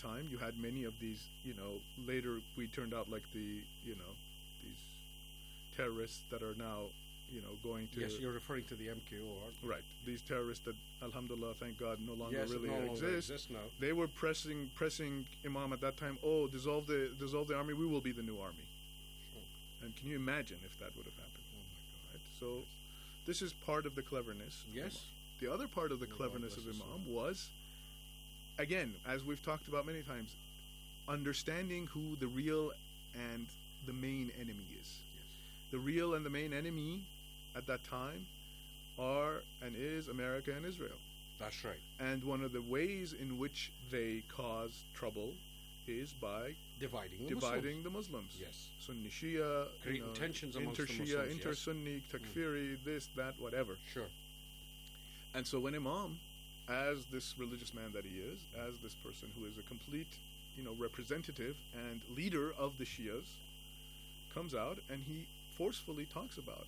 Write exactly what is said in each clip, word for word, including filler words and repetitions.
time, you had many of these, you know, later we turned out like the, you know, these terrorists that are now, you know, going to... Yes, you're referring to the M K O, aren't you? Right. These terrorists that, alhamdulillah, thank God, no longer yes, really no longer exist. exist now. They were pressing pressing Imam at that time, oh, dissolve the dissolve the army, we will be the new army. Sure. And can you imagine if that would have happened? Oh, my God. Right? So this is part of the cleverness of Yes. Imam. The other part of the May cleverness God of bless us Imam all. was, again, as we've talked about many times, understanding who the real and the main enemy is. Yes. The real and the main enemy at that time are and is America and Israel. That's right. And one of the ways in which they cause trouble is by Dividing the dividing Muslims. the Muslims. Yes. Sunni Shia, Creating you know, tensions amongst the inter-Shia, Muslims, yes. inter-Sunni, Takfiri, this, that, whatever. Sure. And so when Imam, as this religious man that he is, as this person who is a complete, you know, representative and leader of the Shias, comes out and he forcefully talks about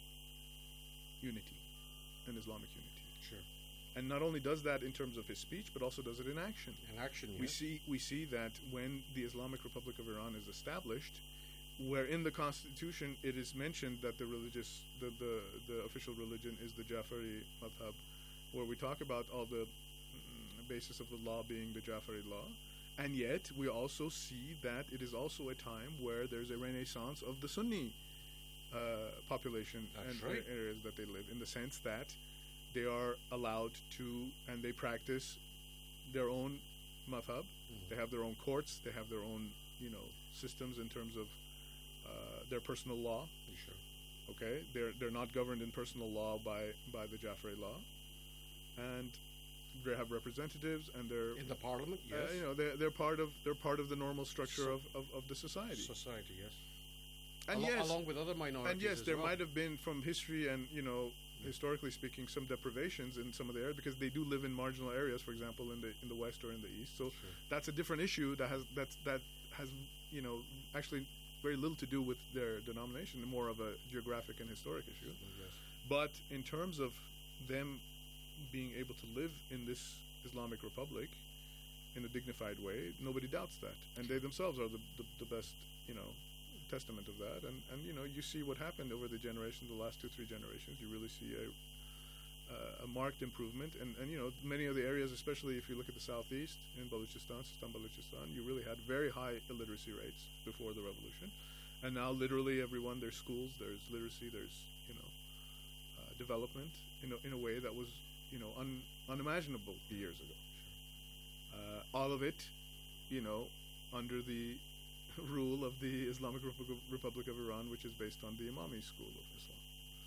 unity and Islamic unity. Sure. And not only does that in terms of his speech, but also does it in action. In action, yes. We see we see that when the Islamic Republic of Iran is established, where in the constitution it is mentioned that the religious the, the, the official religion is the Jafari madhab, where we talk about all the mm, basis of the law being the Jafari law, and yet we also see that it is also a time where there's a renaissance of the Sunni uh, population That's and right. areas that they live, in the sense that they are allowed to, and they practice their own madhab. Mhm. They have their own courts. They have their own, you know, systems in terms of uh, their personal law. Sure. Okay, they're they're not governed in personal law by by the Jafari law, and they have representatives, and they're In the parliament, uh, yes. you know they're they're part of they're part of the normal structure So- of, of, of the society. Society, yes. And Alo- yes, along with other minorities. and yes, as there well. might have been from history and, you know, historically speaking, some deprivations in some of the areas, because they do live in marginal areas, for example, in the in the west or in the east. So Sure. that's a different issue that has that's that has you know actually very little to do with their denomination, more of a geographic and historic issue. Yes. But in terms of them being able to live in this Islamic Republic in a dignified way, nobody doubts that, and they themselves are the the, the best, you know, testament of that. And and you know, you see what happened over the generations, the last two three generations. You really see a uh, a marked improvement, and and you know, many of the areas, especially if you look at the southeast in Balochistan, Sistan Balochistan, you really had very high illiteracy rates before the revolution, and now literally everyone, there's schools, there's literacy, there's, you know, uh, development in a, in a way that was, you know, un, unimaginable years ago. Uh, all of it, you know, under the rule of the Islamic Republic of, Republic of Iran, which is based on the Imami school of Islam.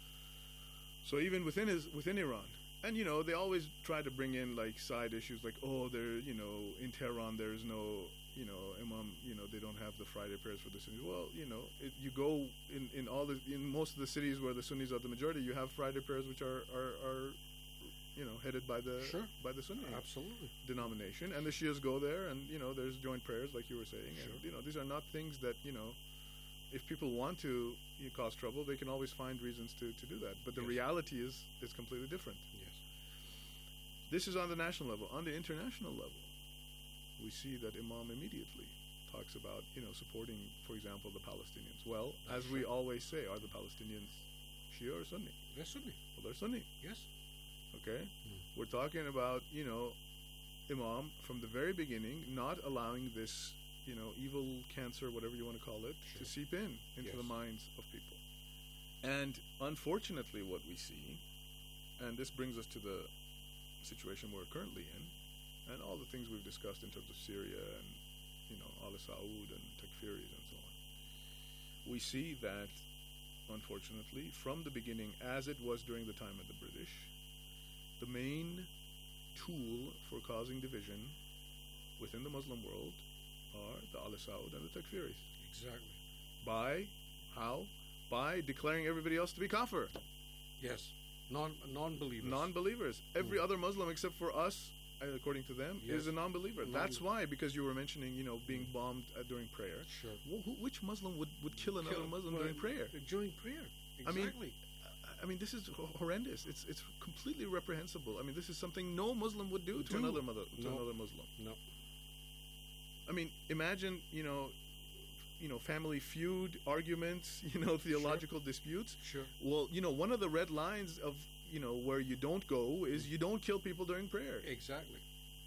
So even within his, within Iran, and you know, they always try to bring in like side issues, like, oh, there, you know, in Tehran there's no, you know, Imam, you know, they don't have the Friday prayers for the Sunnis. Well, you know, it, you go in, in all the in most of the cities where the Sunnis are the majority, you have Friday prayers which are are, are you know, headed by the Sure. by the Sunni Absolutely. denomination, and the Shias go there, and you know, there's joint prayers, like you were saying, Sure. and you know, these are not things that, you know, if people want to, you know, cause trouble, they can always find reasons to, to do that. But the Yes. reality is is completely different. Yes. This is on the national level. On the international level, we see that Imam immediately talks about, you know, supporting, for example, the Palestinians. Well, as we Sure. always say, are the Palestinians Shia or Sunni? They're Sunni. Well, they're Sunni. Yes. Okay? Mm. We're talking about, you know, Imam from the very beginning not allowing this, you know, evil cancer, whatever you want to call it, Sure. to seep in into Yes. the minds of people. And unfortunately, what we see, and this brings us to the situation we're currently in, and all the things we've discussed in terms of Syria and, you know, Al Saud and Takfiris and so on, we see that, unfortunately, from the beginning, as it was during the time of the British, the main tool for causing division within the Muslim world are the Al Saud and the Takfiris. Exactly. By how? By declaring everybody else to be kafir, Yes. Non non-believers. non-believers. Every Mm. other Muslim except for us, uh, according to them, Yes. is a non-believer. Non- That's why, because you were mentioning, you know, being bombed uh, during prayer. Sure. Wh- who, which Muslim would, would kill another Kill- Muslim well, during prayer? During prayer. I mean, Exactly. I mean, this is ho- horrendous. It's it's completely reprehensible. I mean, this is something no Muslim would do to Do. another mother, to No. another Muslim. No. I mean, imagine, you know, you know, family feud arguments, you know, theological disputes. Sure. Well, you know, one of the red lines of, you know, where you don't go is you don't kill people during prayer. Exactly.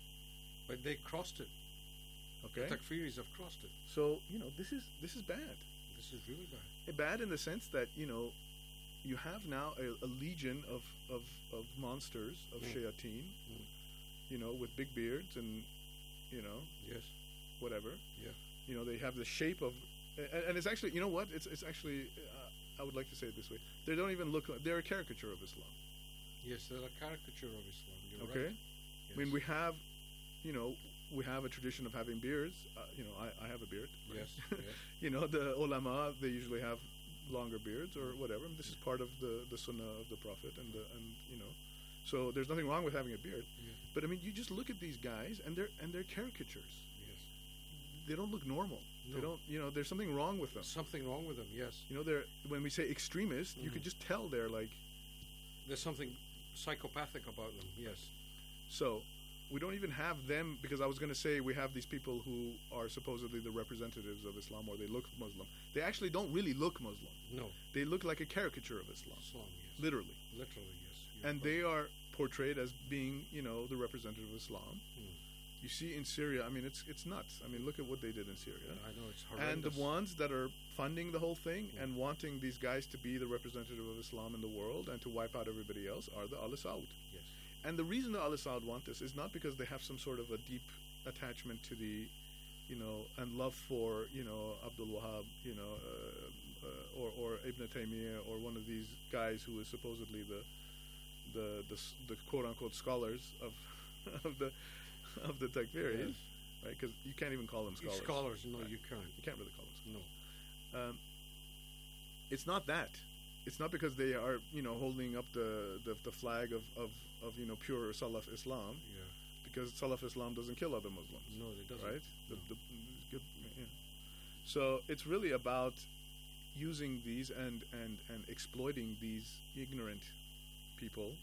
But they crossed it. Okay. The Takfiris have crossed it. So, you know, this is this is bad. This is really bad. Bad in the sense that, you know, you have now a, a legion of, of, of monsters, of Mm. shayateen, Mm. you know, with big beards and, you know, Yes. whatever. Yeah. You know, they have the shape of, and, and it's actually, you know what? It's it's actually, uh, I would like to say it this way. They don't even look like, they're a caricature of Islam. Yes, they're a caricature of Islam. You're Okay? right. I mean, we have, you know, we have a tradition of having beards. Uh, you know, I, I have a beard. right? Yes, yes. You know, the ulama, they usually have longer beards or whatever. This is part of the, the sunnah of the Prophet, and the, and you know, so there's nothing wrong with having a beard. Yeah. But I mean, you just look at these guys, and they're and they're caricatures. Yes. They don't look normal. No. They don't. You know, there's something wrong with them. Something wrong with them, yes. You know, they're when we say extremist, you Mhm. could just tell they're like. There's something psychopathic about them, yes. So, we don't even have them, because I was going to say we have these people who are supposedly the representatives of Islam, or they look Muslim. They actually don't really look Muslim. No. They look like a caricature of Islam, Islam, yes. literally. Literally, yes. You're And correct. they are portrayed as being, you know, the representative of Islam. Hmm. You see in Syria, I mean, it's it's nuts. I mean, look at what they did in Syria. I know, it's And horrendous. the ones that are funding the whole thing Mm. and wanting these guys to be the representative of Islam in the world and to wipe out everybody else are the Al Saud. Yes. And the reason the Al Saud want this is not because they have some sort of a deep attachment to the, you know, and love for, you know, Abdul Wahab, you know, uh, uh, or, or Ibn Taymiyyah, or one of these guys who is supposedly the, the, the, s- the quote unquote scholars of, of the, of the Takfiris, Yes. right? Because you can't even call them scholars. Scholars, no, Right. you can't. You can't really call them scholars. No. Um, it's not that. It's not because they are, you know, holding up the, the, the flag of, of, of, you know, pure Salaf Islam, Yeah. because Salaf Islam doesn't kill other Muslims, No, it doesn't. right? The, No. the, good, yeah. So it's really about using these and, and, and exploiting these ignorant people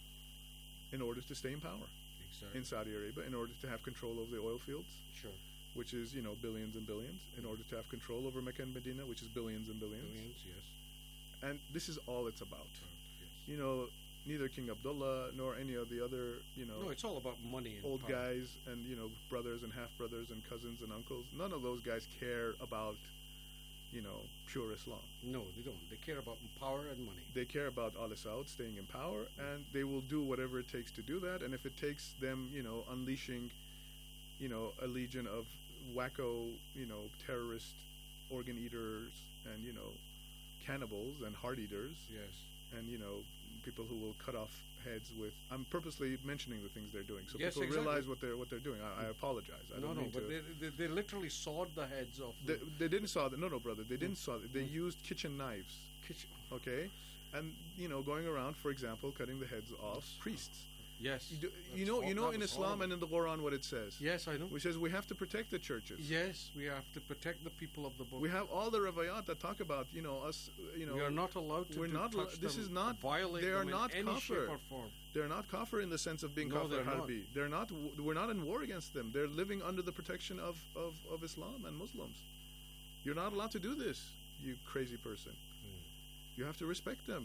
Mm. in order to stay in power Exactly. in Saudi Arabia, in order to have control over the oil fields, Sure. which is, you know, billions and billions, in order to have control over Mecca and Medina, which is billions and billions. Billions, yes. And this is all it's about. Right, yes. You know, neither King Abdullah nor any of the other, you know, No, it's all about money and old power. guys and, you know, brothers and half brothers and cousins and uncles. None of those guys care about, you know, pure Islam. No, they don't. They care about power and money. They care about Al Saud staying in power, and they will do whatever it takes to do that. And if it takes them, you know, unleashing, you know, a legion of wacko, you know, terrorist organ eaters and, you know, cannibals and heart eaters, Yes. and, you know, people who will cut off heads with. I'm purposely mentioning the things they're doing, so Yes, people exactly. realize what they're what they're doing. I, I apologize. I no, don't no, mean but to. they, they, they literally sawed the heads off They, the they didn't saw that. No, no, brother. They didn't saw that. They Mm. used kitchen knives. kitchen. Okay, and you know, going around, for example, cutting the heads off priests. Yes. You, do, That's you know, hor- you know, that in was Islam horrible. and in the Quran, what it says. Yes, I know. Which says we have to protect the churches. Yes, we have to protect the people of the book. We have all the riwayat that talk about, you know, us. You know, we are not allowed to we're do- not touch this them, is not- violate they are them not in any shape kafir. or form. They're not kafir in the sense of being No, kafir they're not. harbi. They're not. We're not in war against them. They're living under the protection of, of, of Islam and Muslims. You're not allowed to do this, you crazy person. Hmm. You have to respect them.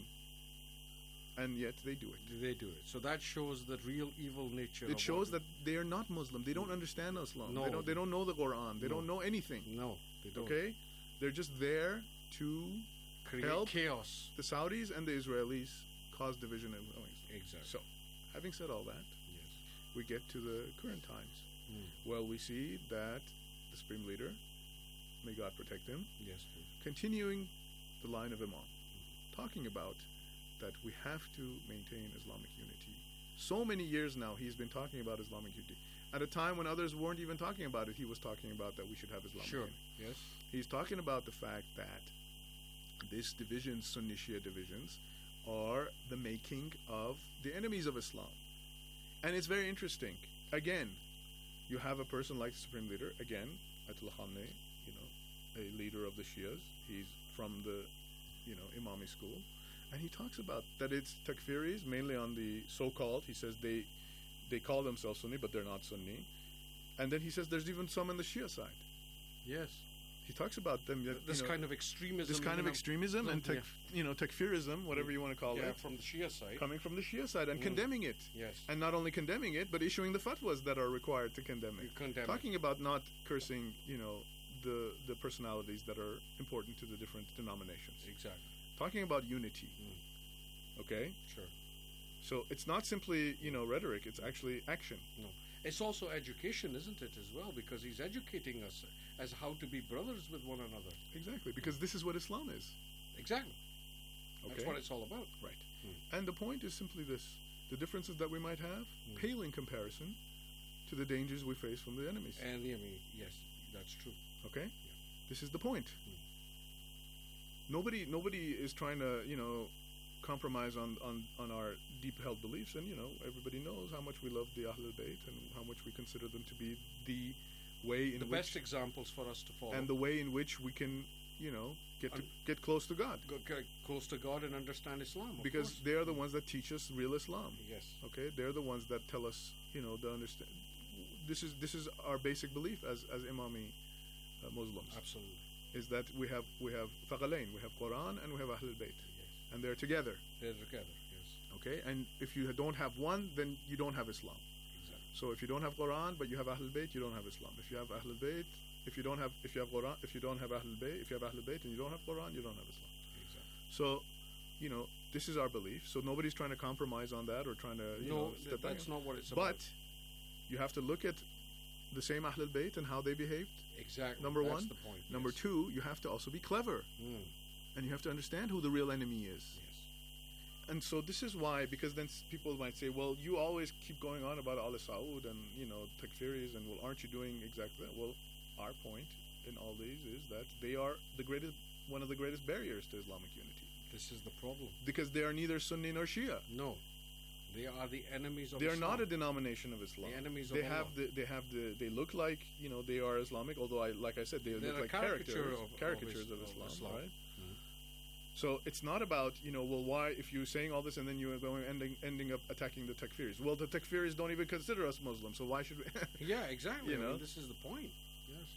And yet they do it. They do it. So that shows the real evil nature. It of shows what- that they are not Muslim. They don't understand Islam. No. They don't. They don't know the Quran. They No. don't know anything. No, they don't. Okay, they're just there to Create help chaos. the Saudis and the Israelis cause division and noise. Exactly. So, having said all that, Yes. we get to the current times. Mm. Well, we see that the Supreme Leader, may God protect him, Yes, please. continuing the line of Imam, talking about that we have to maintain Islamic unity. So many years now he's been talking about Islamic unity. At a time when others weren't even talking about it, he was talking about that we should have Islamic Sure. unity. Yes. He's talking about the fact that this division, Sunni Shia divisions, are the making of the enemies of Islam. And it's very interesting. Again, you have a person like the Supreme Leader, again, Ayatollah Khamenei, you know, a leader of the Shias. He's from the, you know, Imami school. And he talks about that it's takfiris, mainly on the so-called, he says they they call themselves Sunni, but they're not Sunni. And then he says there's even some on the Shia side. Yes. He talks about them. That, This you know, kind of extremism. this kind of you know, extremism no, and tech, yeah. you know takfirism, whatever you want to call yeah, it, from the Shia side. coming from the Shia side and Mm. condemning it. Yes. And not only condemning it, but issuing the fatwas that are required to condemn it. You condemn it. Talking about not cursing, you know, the the personalities that are important to the different denominations. Exactly. Talking about unity. Mm. Okay? Sure. So it's not simply, you know, rhetoric, it's actually action. No. It's also education, isn't it, as well? Because he's educating us as how to be brothers with one another. Exactly, because this is what Islam is. Exactly. Okay? That's what it's all about. Right. Mm. And the point is simply this. The differences that we might have Mm. pale in comparison to the dangers we face from the enemies. And the, I mean, yes, that's true. Okay? This is the point. Mm. Nobody nobody is trying to, you know, compromise on, on, on our deep held beliefs, and you know, everybody knows how much we love the Ahlul Bayt and how much we consider them to be the way in The which best examples for us to follow. and the way in which we can, you know, get to, And- get close to God. Go, get close to God and understand Islam. Of Because course. they are the ones that teach us real Islam. Yes. Okay, they're the ones that tell us, you know, the understand. This is this is our basic belief as as Imami uh, Muslims. Absolutely. Is that we have we have Thaqalain, we have Quran and we have Ahlul Bayt, Yes. and they're together. They're together. Yes. Okay, and if you don't have one, then you don't have Islam. Exactly. So if you don't have Quran but you have Ahlul Bayt, you don't have Islam. If you have Ahlul Bayt, if you don't have if you have Quran, if you don't have Ahlul Bayt, if you have Ahlul Bayt and you don't have Quran, you don't have Islam. Exactly. So, you know, this is our belief. So nobody's trying to compromise on that or trying to you No, know th- step back. that's not what it's But about. you have to look at the same Ahlul Bayt and how they behaved. Exactly. Number that's one. the point. Number yes. two, you have to also be clever, Mm. and you have to understand who the real enemy is. Yes. And so this is why, because then s- people might say, well, you always keep going on about Al Saud and, you know, Takfiris, and well, aren't you doing exactly that? Well, our point in all these is that they are the greatest, one of the greatest barriers to Islamic unity, This is the problem. because they are neither Sunni nor Shia. No. They are the enemies of They are Islam. not a denomination of Islam. The enemies of they Allah. have the, they have the, they look like, you know, they are Islamic, although I, like I said, they They're look a like caricature characters, of- of caricatures Is- of, of Islam, Islam. right? Mhm. So it's not about, you know, well, why, if you're saying all this and then you're going ending ending up attacking the Takfiris. Well, the Takfiris don't even consider us Muslims, so why should we? Yeah, exactly. You I know? mean, this is the point. Yes.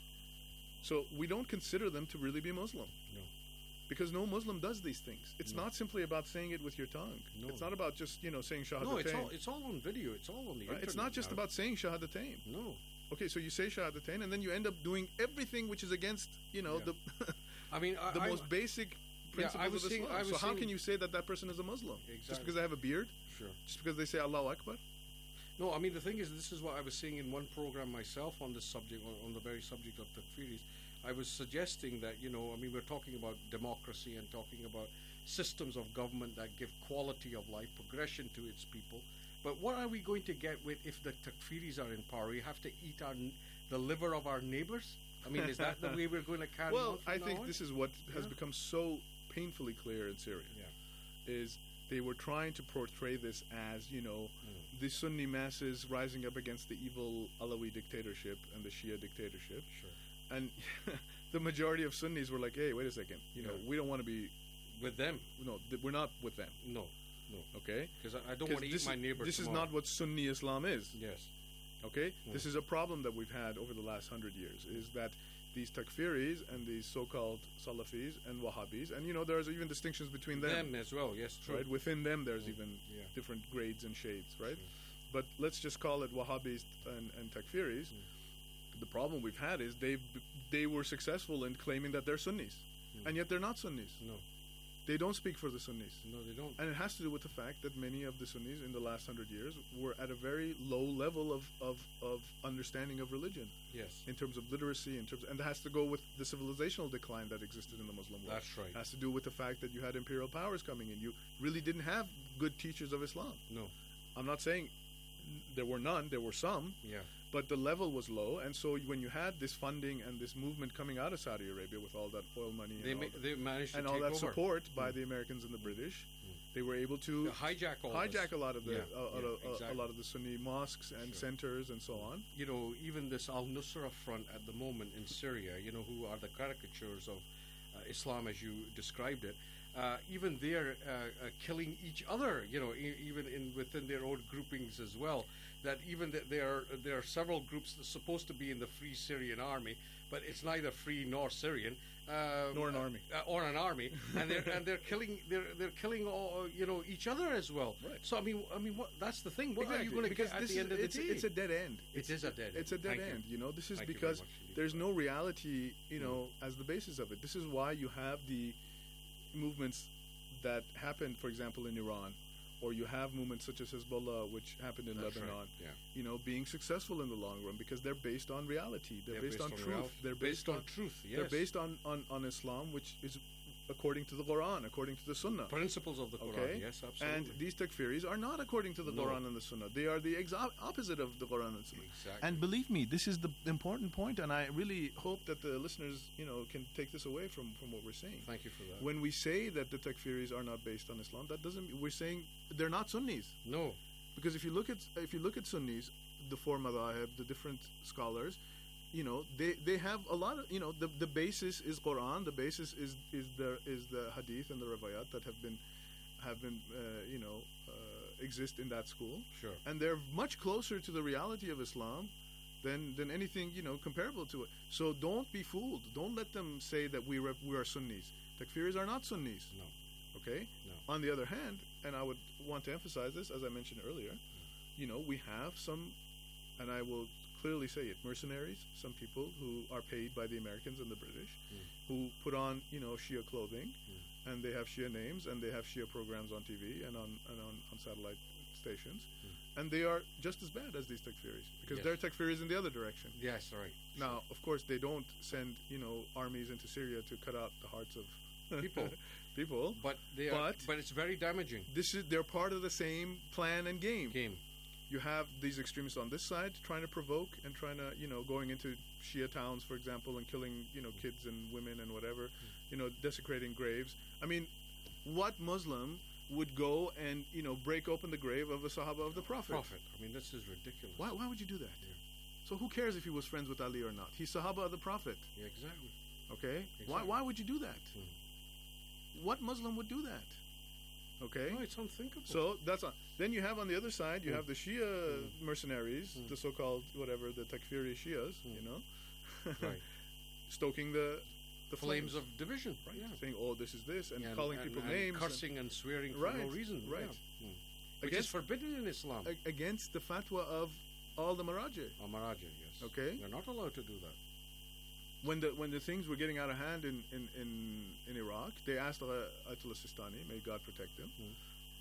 So we don't consider them to really be Muslim, No. because no Muslim does these things. It's No. not simply about saying it with your tongue. No. It's not about just, you know, saying Shahadatain. No, it's all it's all on video. It's all on the right? internet. It's not just now. about saying Shahadatain. No. Okay, so you say Shahadatain, and then you end up doing everything which is against, you know, Yeah. the I mean, I, the I, most basic principles I was of seeing- Islam. I was So how seeing- can you say that that person is a Muslim? Just Exactly. because they have a beard? Sure. Just because they say Allahu Akbar? No, I mean the thing is, this is what I was seeing in one program myself on this subject, on, on the very subject of Takfiris. I was suggesting that, you know, I mean, we're talking about democracy and talking about systems of government that give quality of life, progression to its people. But what are we going to get with if the Takfiris are in power? We have to eat our n- the liver of our neighbors? I mean, is that the way we're going to carry on? Well, from I now think on? this is what has Yeah. become so painfully clear in Syria. Yeah. Is they were trying to portray this as, you know, Mm. the Sunni masses rising up against the evil Alawi dictatorship and the Shia dictatorship. Sure. And the majority of Sunnis were like, hey, wait a second. You know, Yeah. we don't want to be, With them? no, th- we're not with them. No. No. Okay? Because I, I don't 'Cause want to eat this my is- neighbor This is tomorrow. not what Sunni Islam is. Yes. Okay? Mm. This is a problem that we've had over the last hundred years, is that these Takfiris and these so-called Salafis and Wahhabis, and, you know, there's even distinctions between them. Them as well, yes, true. Right? Within them, there's Mm. even Yeah. different grades and shades, right? Sure. But let's just call it Wahhabis and, and Takfiris. Mm. The problem we've had is they they were successful in claiming that they're Sunnis, Mm. and yet they're not Sunnis. No. They don't speak for the Sunnis. No, they don't. And it has to do with the fact that many of the Sunnis in the last hundred years were at a very low level of, of, of understanding of religion, Yes. in terms of literacy, in terms, and it has to go with the civilizational decline that existed in the Muslim world. That's right. It has to do with the fact that you had imperial powers coming in. You really didn't have good teachers of Islam. No. I'm not saying there were none, there were some, Yeah. but the level was low. And so when you had this funding and this movement coming out of Saudi Arabia with all that oil money and They all ma- that, they managed to and take all that over. support by the Americans and the British, they were able to To hijack all hijack this. a lot of the Yeah, uh, yeah, uh, uh, exactly. a lot of the Sunni mosques and Sure. centers and so on. You know, even this Al Nusra Front at the moment in Syria, you know, who are the caricatures of uh, Islam as you described it. uh, even they're uh, uh, killing each other. You know, e- even in within their own groupings as well. That even th- there are there are several groups that are supposed to be in the Free Syrian Army, but it's neither free nor Syrian. Uh, Nor an army. uh, or an army, and they're and they're killing they're they're killing all, you know, each other as well. Right. So I mean I mean what that's the thing. What Exactly. are you going to Because get at this the is- end of the it's, day? It's a dead end. It It's, is a dead end. It's a dead Thank you. end. You know, this is Thank you very because much indeed there's for no reality, you know, as the basis of it. This is why you have the movements that happened, for example, in Iran, or you have movements such as Hezbollah, which happened in That's right, Lebanon. yeah. You know, being successful in the long run because they're based on reality. They're, They're based, based on, on truth. reality. They're Based based, on on truth, They're yes. based on, on, on Islam, which is according to the Quran, according to the Sunnah. Principles of the Quran. Okay, Yes, absolutely. and these takfiris are not according to the No. Quran and the Sunnah. They are the exa- opposite of the Quran and Sunnah. Exactly. And believe me, this is the important point, and I really hope that the listeners, you know, can take this away from, from what we're saying. Thank you for that. When we say that the takfiris are not based on Islam, that doesn't. We're saying they're not Sunnis, no. because if you look at if you look at Sunnis, the four madhahib, the different scholars, you know, they, they have a lot of, you know, the, the basis is Quran, the basis is is the is the hadith and the riwayat that have been have been uh, you know uh, exist in that school, Sure. and they're much closer to the reality of Islam than than anything, you know, comparable to it. So don't be fooled. Don't let them say that we rep, we are Sunnis. Takfiris are not Sunnis. No. Okay. No. On the other hand, and I would want to emphasize this, as I mentioned earlier, you know, we have some, and I will clearly say it, mercenaries, some people who are paid by the Americans and the British, Mm. who put on, you know, Shia clothing, Mm. and they have Shia names, and they have Shia programs on T V and on and on, on satellite stations, Mm. and they are just as bad as these takfiris, because Yes. they're takfiris in the other direction. Yes, right. Now, of course, they don't send, you know, armies into Syria to cut out the hearts of People. people. But they are, But- but it's very damaging. This is they're part of the same plan and game. Game. You have these extremists on this side trying to provoke and trying to, you know, going into Shia towns, for example, and killing, you know, kids and women and whatever, you know, desecrating graves. I mean, what Muslim would go and, you know, break open the grave of a Sahaba of the Prophet? Prophet. I mean, this is ridiculous. Why, why would you do that? Yeah. So who cares if he was friends with Ali or not? He's Sahaba of the Prophet, Yeah, exactly. okay? Why, Exactly. why would you do that? Mm. What Muslim would do that? Okay? No, it's unthinkable. So that's on. Then you have on the other side, you Mm. have the Shia Mm. mercenaries, Mm. the so-called whatever, the Takfiri Shias, you Mm. know, right. stoking the the Flames flames, of division. right? Yeah. Saying, oh, this is this, and Yeah, calling and, people and names, and cursing and, swearing for Right, no reason. right. Yeah. Mm. Which Against- is forbidden in Islam. a- against the fatwa of all the Maraji. Amaraja, yes. Okay. They're not allowed to do that. When the when the things were getting out of hand in in, in, in Iraq, they asked uh, Ayatollah Sistani, may God protect him. Mm.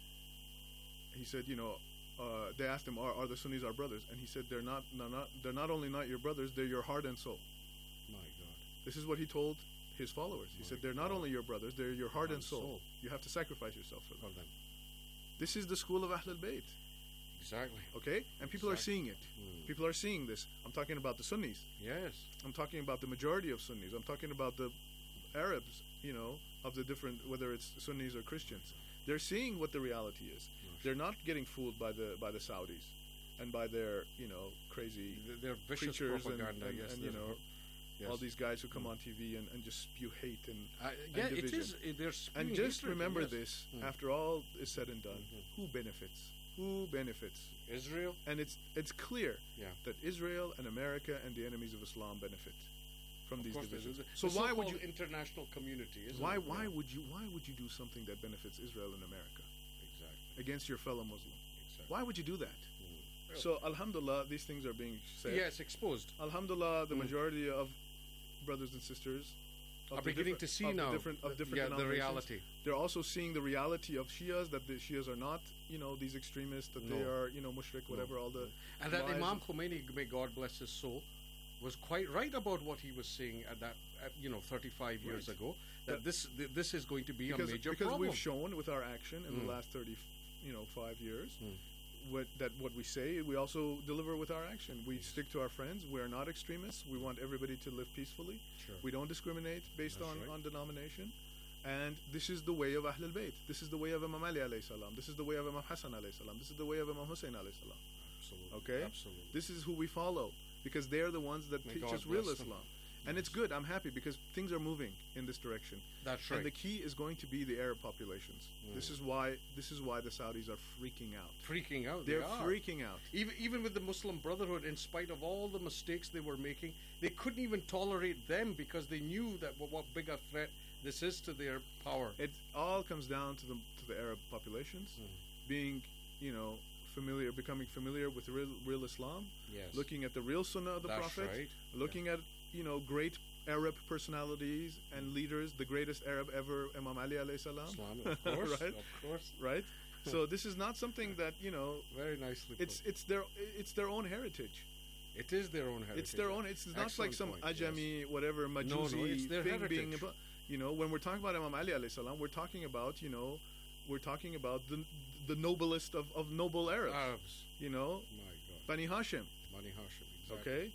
He said, you know, uh, they asked him, are, are the Sunnis our brothers? And he said, they're not, no, not. They're not only not your brothers, they're your heart and soul. My God. This is what he told his followers. He My said, they're not God. only your brothers, they're your heart And and soul. soul. You have to sacrifice yourself for them. For them. This is the school of Ahlul Bayt, Exactly. okay? And people are Exactly. seeing it. Mm. People are seeing this. I'm talking about the Sunnis. Yes. I'm talking about the majority of Sunnis. I'm talking about the Arabs, you know, of the different, whether it's Sunnis or Christians. They're seeing what the reality is. They're not getting fooled by the by the Saudis and by their, you know, crazy Th- They're vicious preachers and, propaganda. and, yes. and, you they're- know, yes. all these guys who come on T V and, and just spew hate and Uh, yeah, it division. is. It, they're and spewing just hatred, remember yes. this, Mm. after all is said and done, Mhm. who benefits? Who benefits? Israel. And it's it's clear Yeah. that Israel and America and the enemies of Islam benefit from Of these course, divisions. there's a- So the why would so-called you international community? Isn't why it? why Yeah. would you why would you do something that benefits Israel and America Exactly. against your fellow Muslim? Exactly. Why would you do that? Mm. So alhamdulillah, these things are being said. Yes, exposed. Alhamdulillah, the Mm. majority of brothers and sisters of Are the beginning different- to see of the now different of the- different yeah, the denominations. reality. They're also seeing the reality of Shias, that the Shias are not, you know, these extremists, that they No. are, you know, mushrik, whatever, all the And that lies Imam Khomeini, may God bless his soul, was quite right about what he was saying at that, at, you know, thirty-five years Right. ago. That That- this th- this is going to be because, a major because problem. we've shown with our action in Mm. the last thirty, you know, five years, Mm. what, that what we say, we also deliver with our action. We stick to our friends. We are not extremists. We want everybody to live peacefully. Sure. We don't discriminate based That's on, right. on denomination. And this is the way of Ahlul Bayt. This is the way of Imam Ali alayhi salam. This is the way of Imam Hassan alayhi salam. This is the way of Imam Hussein alayhi salam. Absolutely. Okay? Absolutely. This is who we follow because they're the ones that May teach God us real bless them. Islam. And it's good. I'm happy because things are moving in this direction. That's right. And the key is going to be the Arab populations. Mm. This is why this is why the Saudis are freaking out. Freaking out. They're they are. freaking out. Even even with the Muslim Brotherhood, in spite of all the mistakes they were making, they couldn't even tolerate them because they knew that what, what big a threat this is to their power. It all comes down to the to the Arab populations Mm. being, you know, familiar, becoming familiar with real, real Islam, Yes. looking at the real Sunnah of the That's Prophet, right. looking at, you know, great Arab personalities and leaders, the greatest Arab ever, Imam Ali alayhi salam. Islam, of course, right? of course. Right? So this is not something that, you know, Very nicely put. it's it's their it's their own heritage. It is their own heritage. It's their own. It's not Excellent like some point, Ajami, yes. whatever, Majusi No, no, it's their thing being. heritage. About, you know, when we're talking about Imam Ali alayhi salam, we're talking about, you know, we're talking about the the noblest of, of noble Arabs. Arabs. You know, My God. Bani Hashim. Bani Hashim. Exactly. Okay.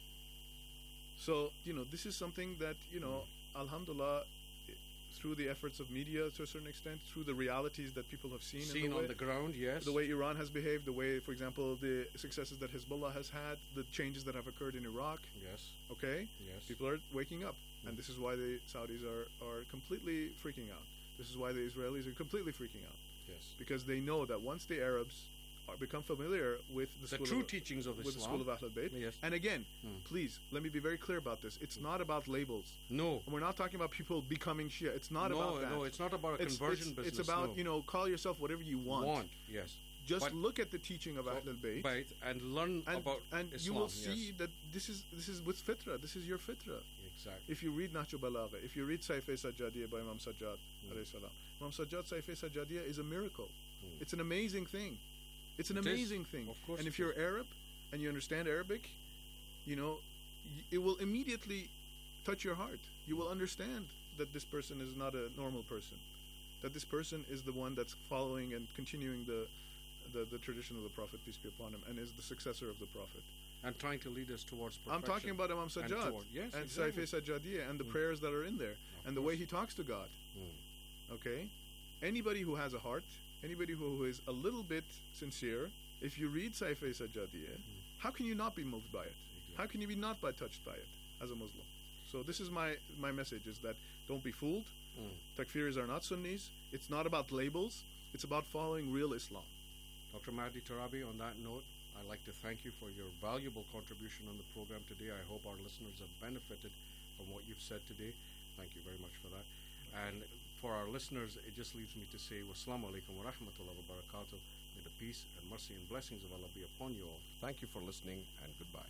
So you know, this is something that, you know, Alhamdulillah, i- through the efforts of media to a certain extent, through the realities that people have seen, in Seen the on way, the ground, yes. the way Iran has behaved, the way, for example, the successes that Hezbollah has had, the changes that have occurred in Iraq. Yes. Okay, Yes. people are waking up, and this is why the Saudis are are completely freaking out. This is why the Israelis are completely freaking out, Yes. because they know that once the Arabs are become familiar with the, The school true of, teachings of with the Islam. school of Ahlul Bayt, Yes. and again, Mm. please let me be very clear about this. It's not about labels. No. And we're not talking about people becoming Shia. It's not no, about that. no, it's not about a It's- conversion it's, business. It's about, no. you know, call yourself whatever you want. Want, yes. Just But- look at the teaching of Ahlul Bayt, Right, and learn and, about and Islam. you will see yes. that this is this is with fitra. This is your fitra. Exactly. If you read Nahj Balagha, if you read Saif-e Sajjadiyya by Imam Sajjad, Mm. alayhi salam, Imam Sajjad Saif-e Sajjadiyya is a miracle. Mm. It's an amazing thing. It's an It is. amazing thing. Of course and it if you're is. Arab and you understand Arabic, you know, y- it will immediately touch your heart. You will understand that this person is not a normal person. That this person is the one that's following and continuing the the, the tradition of the Prophet, peace be upon him, and is the successor of the Prophet. And trying to lead us towards perfection. I'm talking about Imam Sajjad toward- yes, and exactly. Saif-e Sajjadiyya and the Mm. prayers that are in there Of and the way course. he talks to God. Mm. Okay? Anybody who has a heart, anybody who, who is a little bit sincere, if you read Saif-e Sajjadiyya, how can you not be moved by it? How can you be not by touched by it as a Muslim? So this is my, my message, is that don't be fooled. Mm. Takfiris are not Sunnis. It's not about labels. It's about following real Islam. Doctor Mahdi Tarabi, on that note, I'd like to thank you for your valuable contribution on the program today. I hope our listeners have benefited from what you've said today. Thank you very much for that. And for our listeners, it just leaves me to say, wassalamu alaikum wa rahmatullahi wa barakatuh. May the peace and mercy and blessings of Allah be upon you all. Thank you for listening, and goodbye.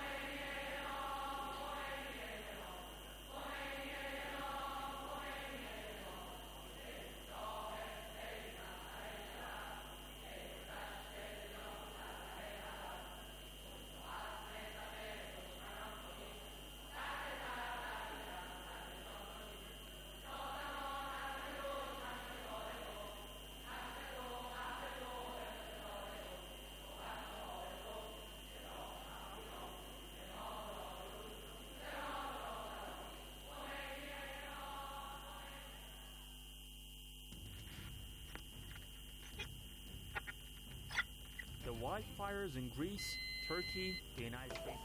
The wildfires in Greece, Turkey, the United States.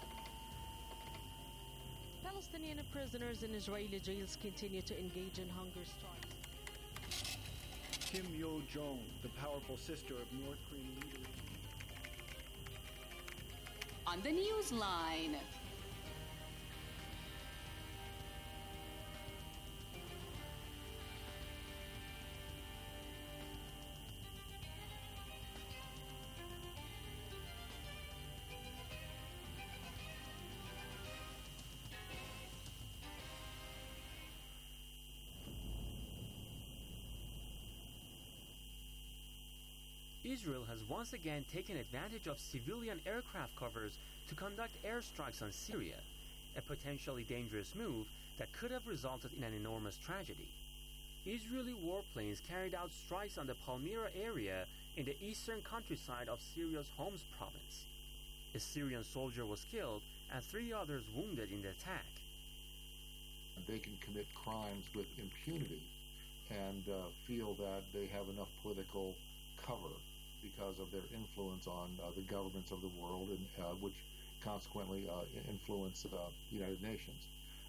Palestinian prisoners in Israeli jails continue to engage in hunger strikes. Kim Yo Jong, the powerful sister of North Korean leader. On the news line. Israel has once again taken advantage of civilian aircraft covers to conduct airstrikes on Syria, a potentially dangerous move that could have resulted in an enormous tragedy. Israeli warplanes carried out strikes on the Palmyra area in the eastern countryside of Syria's Homs province. A Syrian soldier was killed and three others wounded in the attack. They can commit crimes with impunity and uh, feel that they have enough political cover because of their influence on uh, the governments of the world, and uh, which consequently uh, influence uh, the United Nations.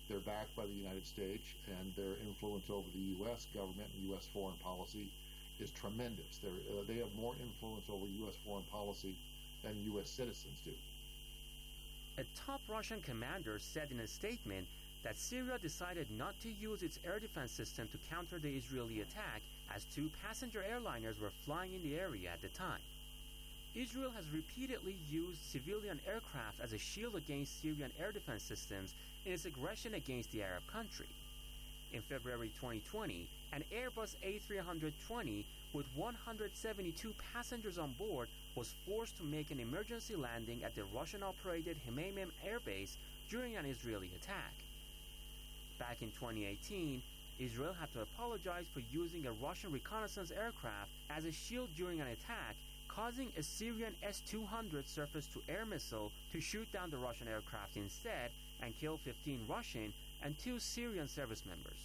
They're backed by the United States, and their influence over the U S government and U S foreign policy is tremendous. They're, uh, they have more influence over U S foreign policy than U S citizens do. A top Russian commander said in a statement that Syria decided not to use its air defense system to counter the Israeli attack as two passenger airliners were flying in the area at the time. Israel has repeatedly used civilian aircraft as a shield against Syrian air defense systems in its aggression against the Arab country. In February twenty twenty, an Airbus A three twenty with one hundred seventy-two passengers on board was forced to make an emergency landing at the Russian-operated Hmeimim Air Base during an Israeli attack. Back in twenty eighteen, Israel had to apologize for using a Russian reconnaissance aircraft as a shield during an attack, causing a Syrian S two hundred surface-to-air missile to shoot down the Russian aircraft instead and kill fifteen Russian and two Syrian service members.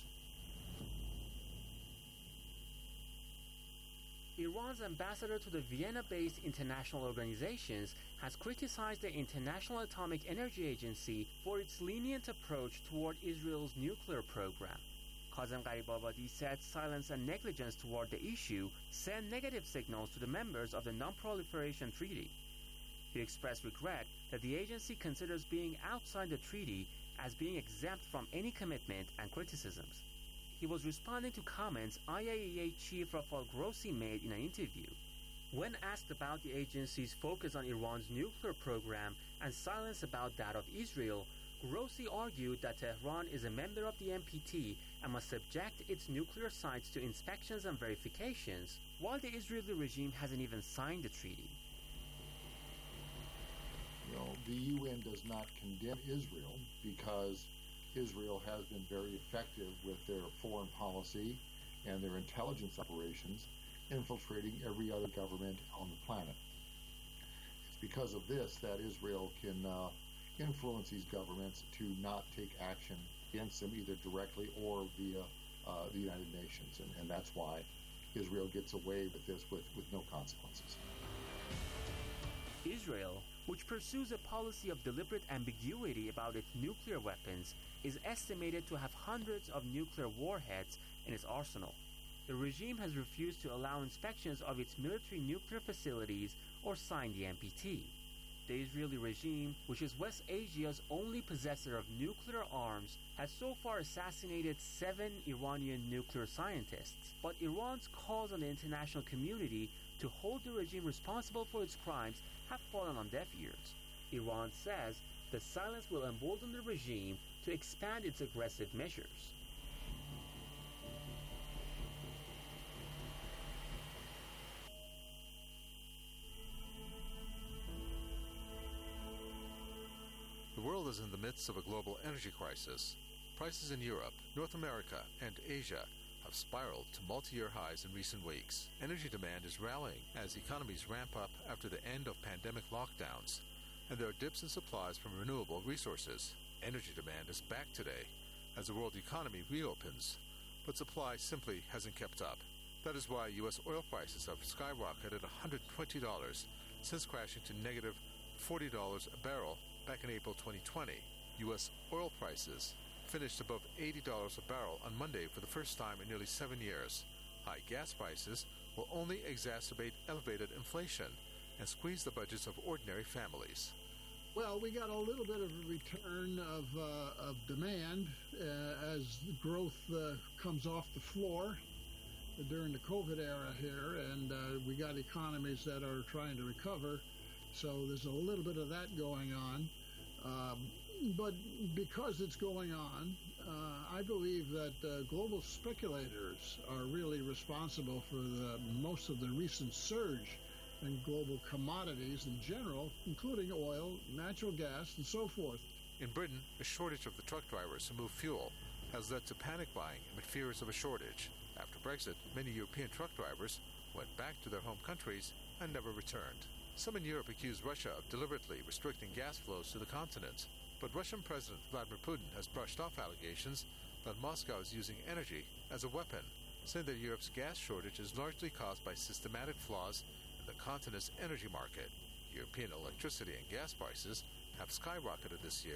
Iran's ambassador to the Vienna-based international organizations has criticized the International Atomic Energy Agency for its lenient approach toward Israel's nuclear program. Kazem Gharibabadi said silence and negligence toward the issue send negative signals to the members of the Non-Proliferation Treaty. He expressed regret that the agency considers being outside the treaty as being exempt from any commitment and criticisms. He was responding to comments I A E A Chief Rafael Grossi made in an interview. When asked about the agency's focus on Iran's nuclear program and silence about that of Israel, Grossi argued that Tehran is a member of the N P T and must subject its nuclear sites to inspections and verifications, while the Israeli regime hasn't even signed the treaty. You know, the U N does not condemn Israel because Israel has been very effective with their foreign policy and their intelligence operations, infiltrating every other government on the planet. It's because of this that Israel can uh, influence these governments to not take action against them either directly or via uh, the United Nations. And, and that's why Israel gets away with this with, with no consequences. Israel, which pursues a policy of deliberate ambiguity about its nuclear weapons, is estimated to have hundreds of nuclear warheads in its arsenal. The regime has refused to allow inspections of its military nuclear facilities or sign the N P T. The Israeli regime, which is West Asia's only possessor of nuclear arms, has so far assassinated seven Iranian nuclear scientists, but Iran's calls on the international community to hold the regime responsible for its crimes have fallen on deaf ears. Iran says the silence will embolden the regime to expand its aggressive measures. The world is in the midst of a global energy crisis. Prices in Europe, North America, and Asia have spiraled to multi-year highs in recent weeks. Energy demand is rallying as economies ramp up after the end of pandemic lockdowns, and there are dips in supplies from renewable resources. Energy demand is back today as the world economy reopens, but supply simply hasn't kept up. That is why U S oil prices have skyrocketed one hundred twenty dollars since crashing to negative forty dollars a barrel back in April twenty twenty. U S oil prices finished above eighty dollars a barrel on Monday for the first time in nearly seven years. High gas prices will only exacerbate elevated inflation and squeeze the budgets of ordinary families. Well, we got a little bit of a return of, uh, of demand uh, as the growth uh, comes off the floor during the COVID era here, and uh, we got economies that are trying to recover, so there's a little bit of that going on. Um, but because it's going on, uh, I believe that uh, global speculators are really responsible for the, most of the recent surge in global commodities in general, including oil, natural gas, and so forth. In Britain, a shortage of the truck drivers who move fuel has led to panic buying amid fears of a shortage. After Brexit, many European truck drivers went back to their home countries and never returned. Some in Europe accuse Russia of deliberately restricting gas flows to the continent, but Russian President Vladimir Putin has brushed off allegations that Moscow is using energy as a weapon, saying that Europe's gas shortage is largely caused by systematic flaws in the continent's energy market. European electricity and gas prices have skyrocketed this year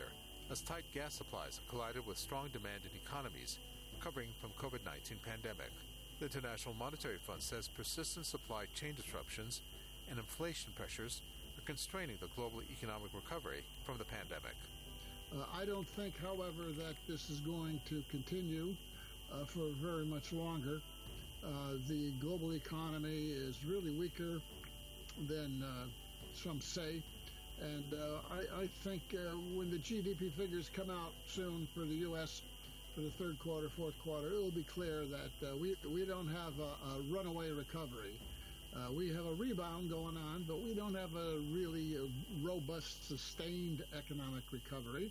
as tight gas supplies have collided with strong demand in economies recovering from COVID nineteen pandemic. The International Monetary Fund says persistent supply chain disruptions and inflation pressures are constraining the global economic recovery from the pandemic. Uh, I don't think, however, that this is going to continue uh, for very much longer. Uh, the global economy is really weaker than uh, some say. And uh, I, I think uh, when the G D P figures come out soon for the U S for the third quarter, fourth quarter, it will be clear that uh, we, we don't have a, a runaway recovery. Uh, we have a rebound going on, but we don't have a really uh, robust, sustained economic recovery.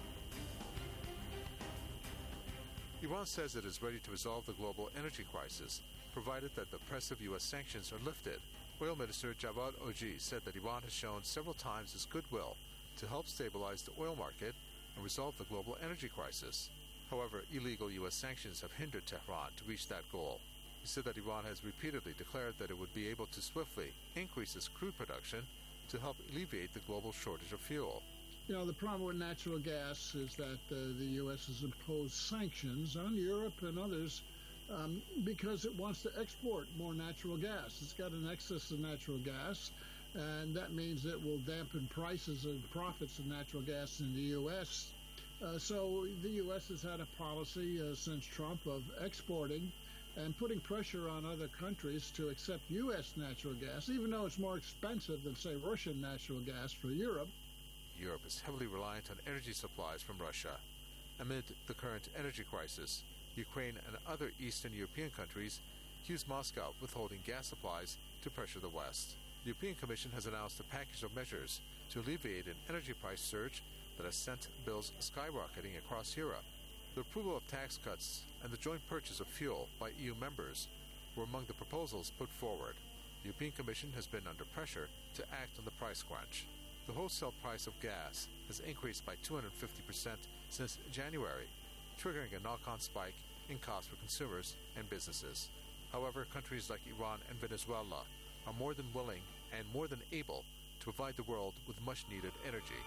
Iran says it is ready to resolve the global energy crisis, provided that the oppressive U S sanctions are lifted. Oil Minister Javad Oji said that Iran has shown several times its goodwill to help stabilize the oil market and resolve the global energy crisis. However, illegal U S sanctions have hindered Tehran to reach that goal. He said that Iran has repeatedly declared that it would be able to swiftly increase its crude production to help alleviate the global shortage of fuel. You know, the problem with natural gas is that uh, the U S has imposed sanctions on Europe and others um, because it wants to export more natural gas. It's got an excess of natural gas, and that means it will dampen prices and profits of natural gas in the U S. Uh, so the U S has had a policy uh, since Trump of exporting and putting pressure on other countries to accept U S natural gas, even though it's more expensive than, say, Russian natural gas for Europe. Europe is heavily reliant on energy supplies from Russia. Amid the current energy crisis, Ukraine and other Eastern European countries accuse Moscow of withholding gas supplies to pressure the West. The European Commission has announced a package of measures to alleviate an energy price surge that has sent bills skyrocketing across Europe. The approval of tax cuts and the joint purchase of fuel by E U members were among the proposals put forward. The European Commission has been under pressure to act on the price crunch. The wholesale price of gas has increased by two hundred fifty percent since January, triggering a knock-on spike in costs for consumers and businesses. However, countries like Iran and Venezuela are more than willing and more than able to provide the world with much-needed energy.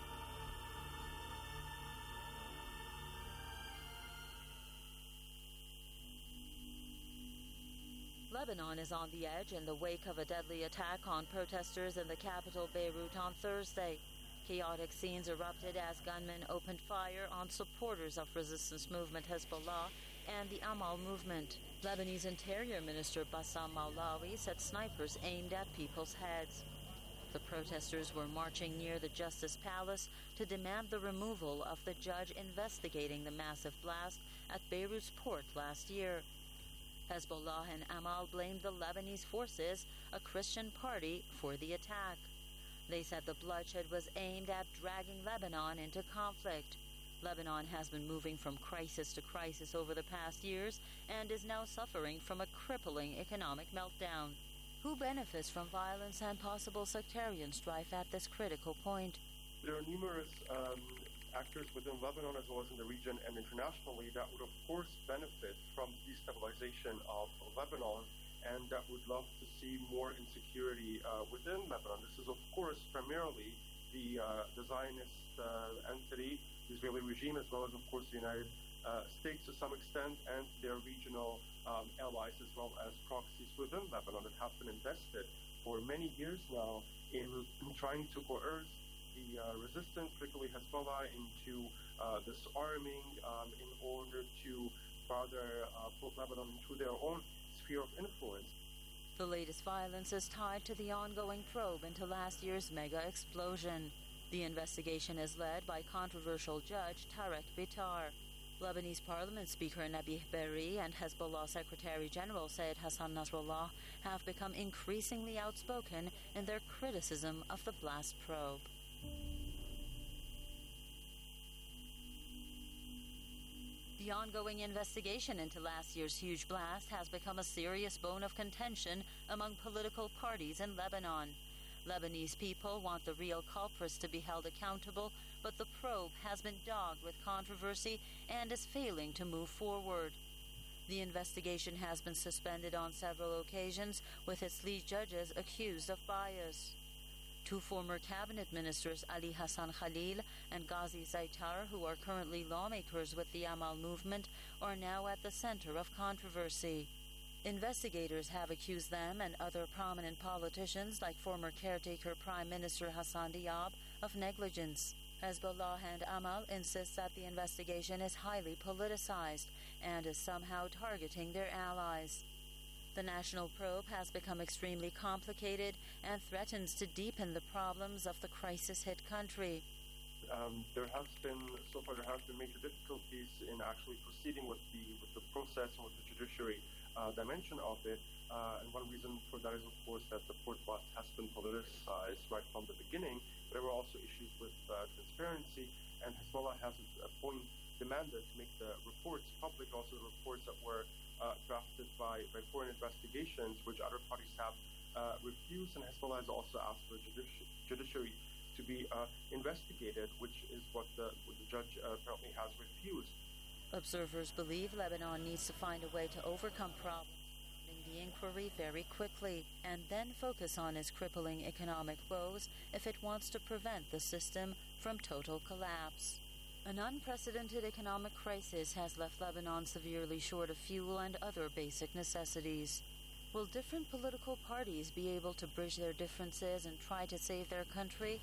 Lebanon is on the edge in the wake of a deadly attack on protesters in the capital Beirut on Thursday. Chaotic scenes erupted as gunmen opened fire on supporters of resistance movement Hezbollah and the Amal movement. Lebanese Interior Minister Bassam Maulawi said snipers aimed at people's heads. The protesters were marching near the Justice Palace to demand the removal of the judge investigating the massive blast at Beirut's port last year. Hezbollah and Amal blamed the Lebanese forces, a Christian party, for the attack. They said the bloodshed was aimed at dragging Lebanon into conflict. Lebanon has been moving from crisis to crisis over the past years and is now suffering from a crippling economic meltdown. Who benefits from violence and possible sectarian strife at this critical point? There are numerous um, actors within Lebanon as well as in the region and internationally that would of course benefit from destabilization of Lebanon and that would love to see more insecurity uh, within Lebanon. This is of course primarily the, uh, the Zionist uh, entity, the Israeli regime, as well as of course the United uh, States to some extent and their regional um, allies as well as proxies within Lebanon that have been invested for many years now in, in trying to coerce the uh, resistance, particularly Hezbollah, into uh, disarming um, in order to further uh, put Lebanon into their own sphere of influence. The latest violence is tied to the ongoing probe into last year's mega explosion. The investigation is led by controversial judge Tarek Bitar. Lebanese Parliament Speaker Nabih Berri and Hezbollah Secretary General Said Hassan Nasrallah have become increasingly outspoken in their criticism of the blast probe. The ongoing investigation into last year's huge blast has become a serious bone of contention among political parties in Lebanon. Lebanese people want the real culprits to be held accountable, but the probe has been dogged with controversy and is failing to move forward. The investigation has been suspended on several occasions, with its lead judges accused of bias. Two former cabinet ministers, Ali Hassan Khalil and Ghazi Zaitar, who are currently lawmakers with the Amal movement, are now at the center of controversy. Investigators have accused them and other prominent politicians, like former caretaker Prime Minister Hassan Diab, of negligence. Hezbollah and Amal insists that the investigation is highly politicized and is somehow targeting their allies. The national probe has become extremely complicated and threatens to deepen the problems of the crisis-hit country. Um, there has been, so far, there have been major difficulties in actually proceeding with the with the process and with the judiciary uh, dimension of it. Uh, and one reason for that is, of course, that the court has been politicized right from the beginning. But there were also issues with uh, transparency, and Hezbollah has at a point demanded to make the reports public, also the reports that were uh, drafted by, by foreign investigations, which other parties have uh, refused, and Hezbollah has also asked for the judici- judiciary to be uh, investigated, which is what the, what the judge uh, apparently has refused. Observers believe Lebanon needs to find a way to overcome problems surrounding the inquiry very quickly and then focus on its crippling economic woes if it wants to prevent the system from total collapse. An unprecedented economic crisis has left Lebanon severely short of fuel and other basic necessities. Will different political parties be able to bridge their differences and try to save their country?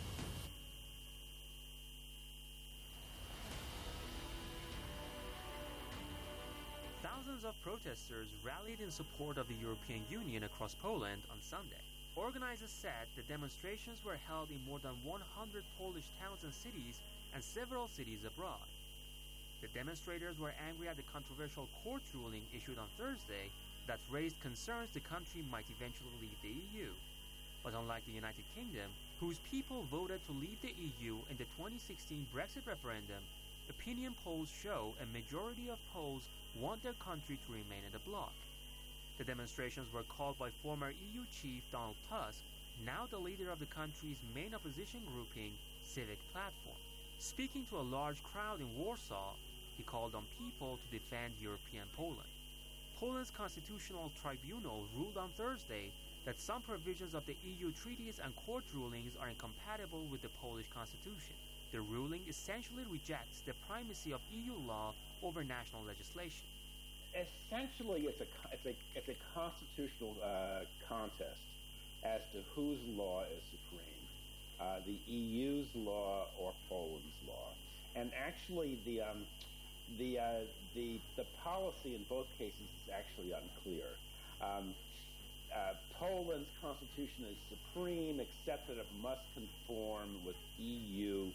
Thousands of protesters rallied in support of the European Union across Poland on Sunday. Organizers said the demonstrations were held in more than one hundred Polish towns and cities and several cities abroad. The demonstrators were angry at the controversial court ruling issued on Thursday that raised concerns the country might eventually leave the E U. But unlike the United Kingdom, whose people voted to leave the E U in the twenty sixteen Brexit referendum, opinion polls show a majority of Poles want their country to remain in the bloc. The demonstrations were called by former E U chief Donald Tusk, now the leader of the country's main opposition grouping, Civic Platform. Speaking to a large crowd in Warsaw, he called on people to defend European Poland. Poland's constitutional tribunal ruled on Thursday that some provisions of the E U treaties and court rulings are incompatible with the Polish constitution. The ruling essentially rejects the primacy of E U law over national legislation. Essentially, it's a it's a it's a constitutional uh, contest as to whose law is supreme, uh, the E U's law or Poland's law. And actually, the um, the uh, the the policy in both cases is actually unclear. Um, uh, Poland's constitution is supreme, except that it must conform with E U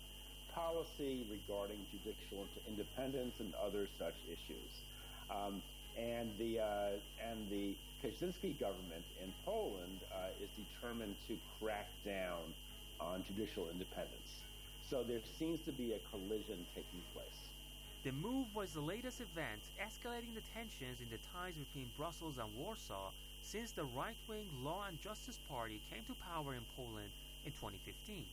policy regarding judicial independence and other such issues. Um, and the uh, and the Kaczynski government in Poland uh, is determined to crack down on judicial independence. So there seems to be a collision taking place. The move was the latest event escalating the tensions in the ties between Brussels and Warsaw since the right-wing Law and Justice Party came to power in Poland in twenty fifteen.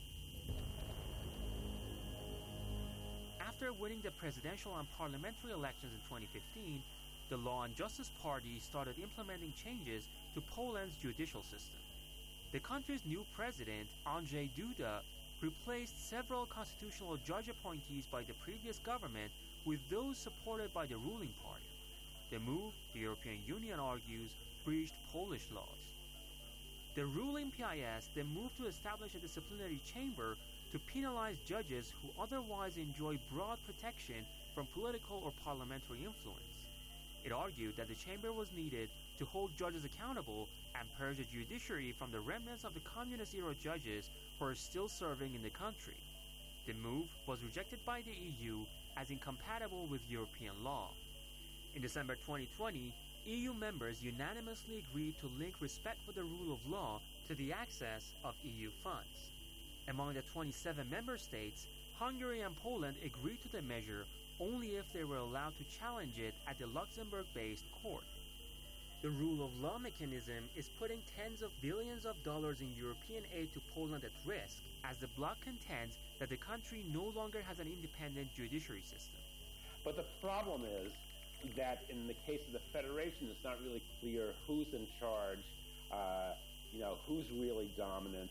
After winning the presidential and parliamentary elections in twenty fifteen, the Law and Justice Party started implementing changes to Poland's judicial system. The country's new president, Andrzej Duda, replaced several constitutional judge appointees by the previous government with those supported by the ruling party. The move, the European Union argues, breached Polish laws. The ruling P I S then moved to establish a disciplinary chamber to penalize judges who otherwise enjoy broad protection from political or parliamentary influence. It argued that the chamber was needed to hold judges accountable and purge the judiciary from the remnants of the communist-era judges who are still serving in the country. The move was rejected by the E U as incompatible with European law. In December twenty twenty, E U members unanimously agreed to link respect for the rule of law to the access of E U funds. Among the twenty-seven member states, Hungary and Poland agreed to the measure only if they were allowed to challenge it at the Luxembourg-based court. The rule of law mechanism is putting tens of billions of dollars in European aid to Poland at risk as the bloc contends that the country no longer has an independent judiciary system. But the problem is that in the case of the federation, it's not really clear who's in charge, uh, you know, who's really dominant,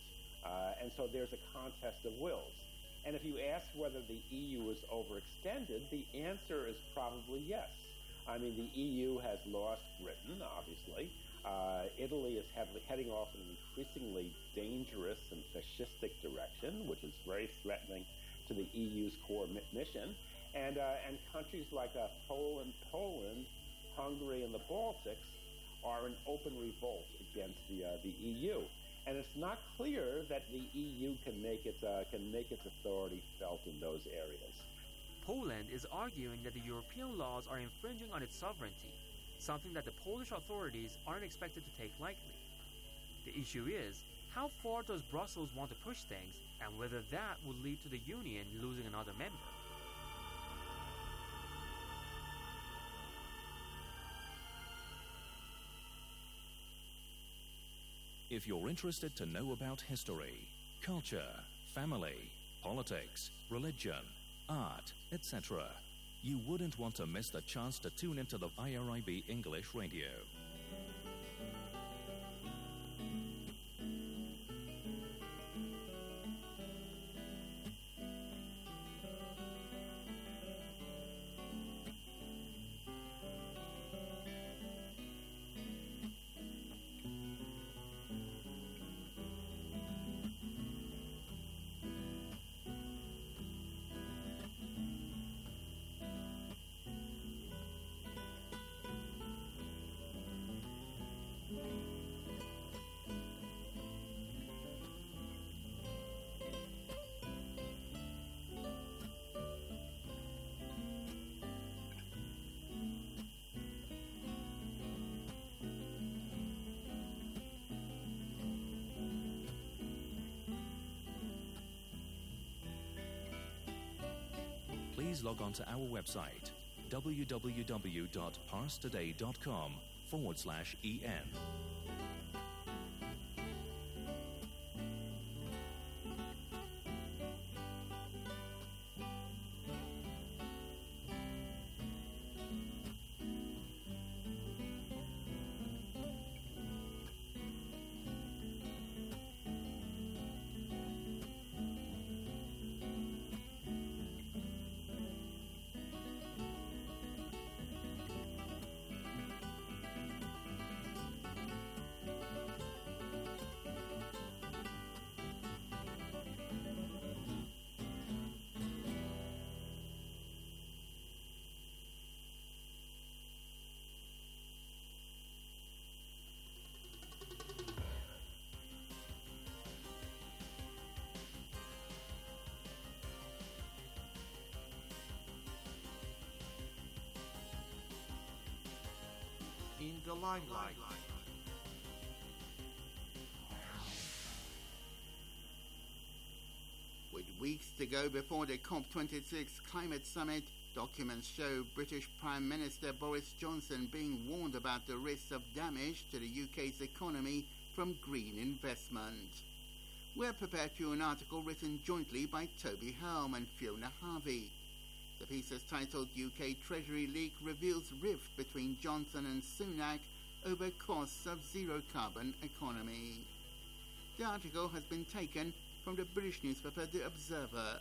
Uh, and so there's a contest of wills. And if you ask whether the E U is overextended, the answer is probably yes. I mean, the E U has lost Britain, obviously. Uh, Italy is heavily, heading off in an increasingly dangerous and fascistic direction, which is very threatening to the E U's core mi- mission. And, uh, and countries like uh, Poland, Poland, Hungary, and the Baltics are in open revolt against the, uh, the E U. And it's not clear that the E U can make its, uh, can make its authority felt in those areas. Poland is arguing that the European laws are infringing on its sovereignty, something that the Polish authorities aren't expected to take lightly. The issue is, how far does Brussels want to push things, and whether that would lead to the Union losing another member? If you're interested to know about history, culture, family, politics, religion, art, et cetera, you wouldn't want to miss the chance to tune into the I R I B English Radio. Please log on to our website, www.parstoday.com forward slash EN. In the limelight. With weeks to go before the COP twenty-six climate summit, documents show British Prime Minister Boris Johnson being warned about the risks of damage to the U K's economy from green investment. We're prepared to an article written jointly by Toby Helm and Fiona Harvey. The piece is titled U K Treasury Leak Reveals Rift Between Johnson and Sunak Over Costs of Zero-Carbon Economy. The article has been taken from the British newspaper The Observer.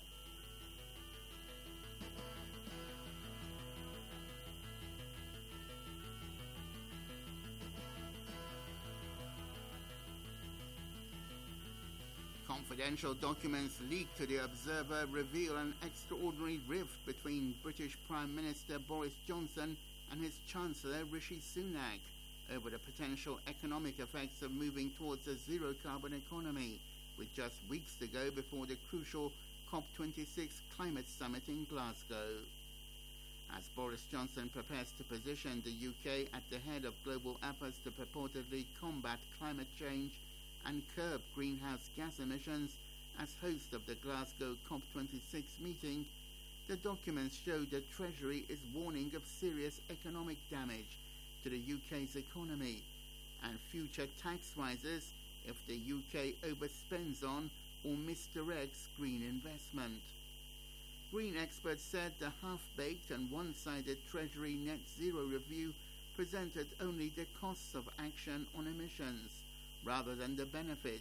Confidential documents leaked to The Observer reveal an extraordinary rift between British Prime Minister Boris Johnson and his Chancellor Rishi Sunak over the potential economic effects of moving towards a zero-carbon economy, with just weeks to go before the crucial COP twenty-six climate summit in Glasgow. As Boris Johnson prepares to position the U K at the head of global efforts to purportedly combat climate change and curb greenhouse gas emissions as host of the Glasgow COP twenty-six meeting, the documents show the Treasury is warning of serious economic damage to the U K's economy and future tax rises if the U K overspends on or misdirects green investment. Green experts said the half-baked and one-sided Treasury net zero review presented only the costs of action on emissions, rather than the benefits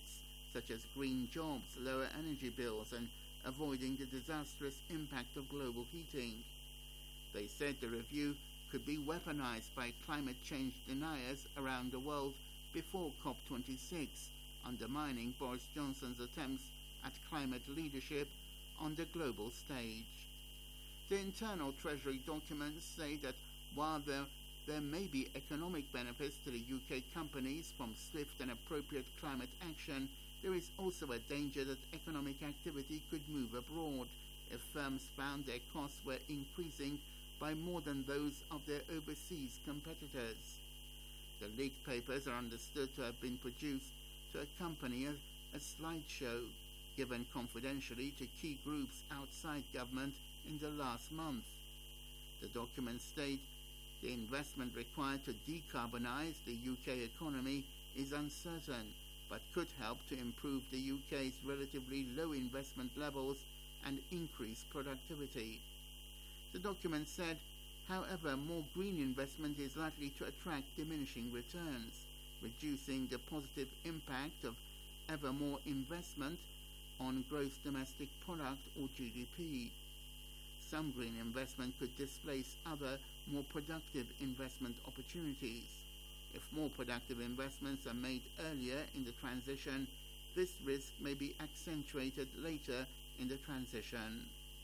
such as green jobs, lower energy bills, and avoiding the disastrous impact of global heating. They said the review could be weaponized by climate change deniers around the world before COP twenty-six, undermining Boris Johnson's attempts at climate leadership on the global stage. The internal Treasury documents say that while there, there may be economic benefits to the U K companies from swift and appropriate climate action, there is also a danger that economic activity could move abroad if firms found their costs were increasing by more than those of their overseas competitors. The leaked papers are understood to have been produced to accompany a, a slideshow given confidentially to key groups outside government in the last month. The documents state the investment required to decarbonise the U K economy is uncertain, but could help to improve the U K's relatively low investment levels and increase productivity. The document said, however, more green investment is likely to attract diminishing returns, reducing the positive impact of ever more investment on gross domestic product or G D P. Some green investment could displace other, more productive investment opportunities. If more productive investments are made earlier in the transition, this risk may be accentuated later in the transition.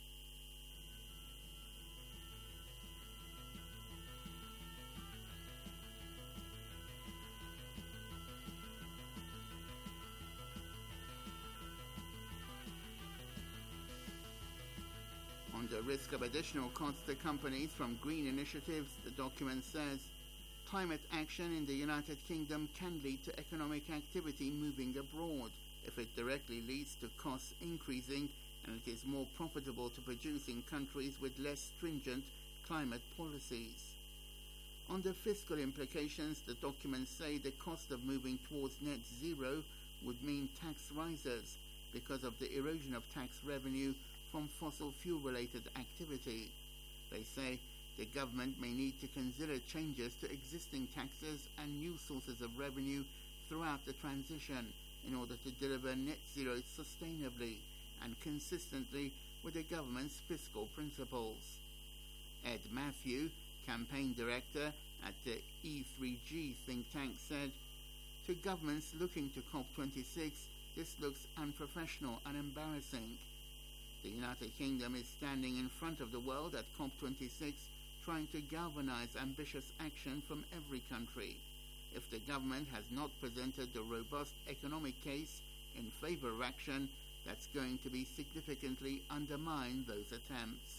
On the risk of additional costs to companies from green initiatives, the document says, climate action in the United Kingdom can lead to economic activity moving abroad if it directly leads to costs increasing and it is more profitable to produce in countries with less stringent climate policies. On the fiscal implications, the documents say the cost of moving towards net zero would mean tax rises because of the erosion of tax revenue from fossil fuel-related activity. They say the government may need to consider changes to existing taxes and new sources of revenue throughout the transition in order to deliver net zero sustainably and consistently with the government's fiscal principles. Ed Matthew, campaign director at the E three G think tank, said, to governments looking to COP twenty-six, this looks unprofessional and embarrassing. The United Kingdom is standing in front of the world at COP twenty-six, trying to galvanize ambitious action from every country. If the government has not presented the robust economic case in favour of action, that's going to be significantly undermine those attempts.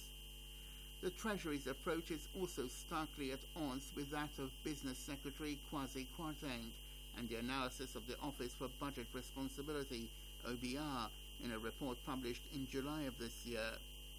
The Treasury's approach is also starkly at odds with that of Business Secretary Kwasi Kwarteng and the analysis of the Office for Budget Responsibility, O B R, in a report published in July of this year.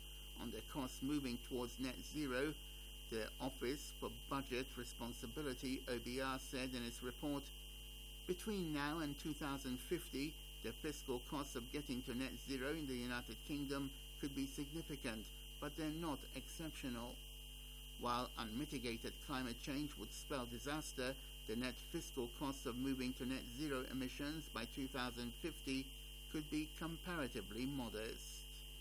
On the costs moving towards net zero, the Office for Budget Responsibility, O B R, said in its report, between now and two thousand fifty, the fiscal costs of getting to net zero in the United Kingdom could be significant, but they're not exceptional. While unmitigated climate change would spell disaster, the net fiscal costs of moving to net zero emissions by two thousand fifty could be comparatively modest.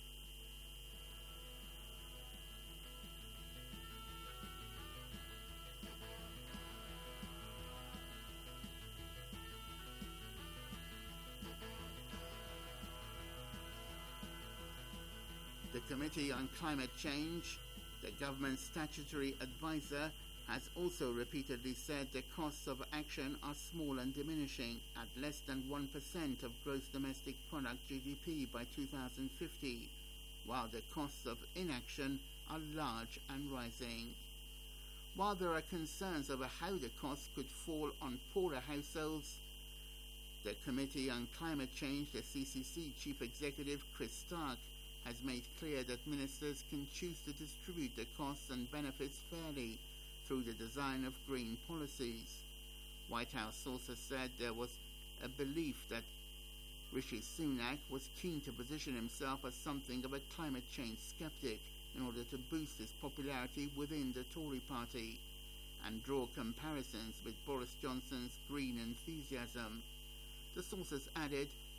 The Committee on Climate Change, the government's statutory advisor, has also repeatedly said the costs of action are small and diminishing at less than one percent of gross domestic product G D P by two thousand fifty, while the costs of inaction are large and rising. While there are concerns over how the costs could fall on poorer households, the Committee on Climate Change, the C C C Chief Executive Chris Stark, has made clear that ministers can choose to distribute the costs and benefits fairly through the design of green policies. White House sources said there was a belief that Rishi Sunak was keen to position himself as something of a climate change skeptic in order to boost his popularity within the Tory party and draw comparisons with Boris Johnson's green enthusiasm. The sources added,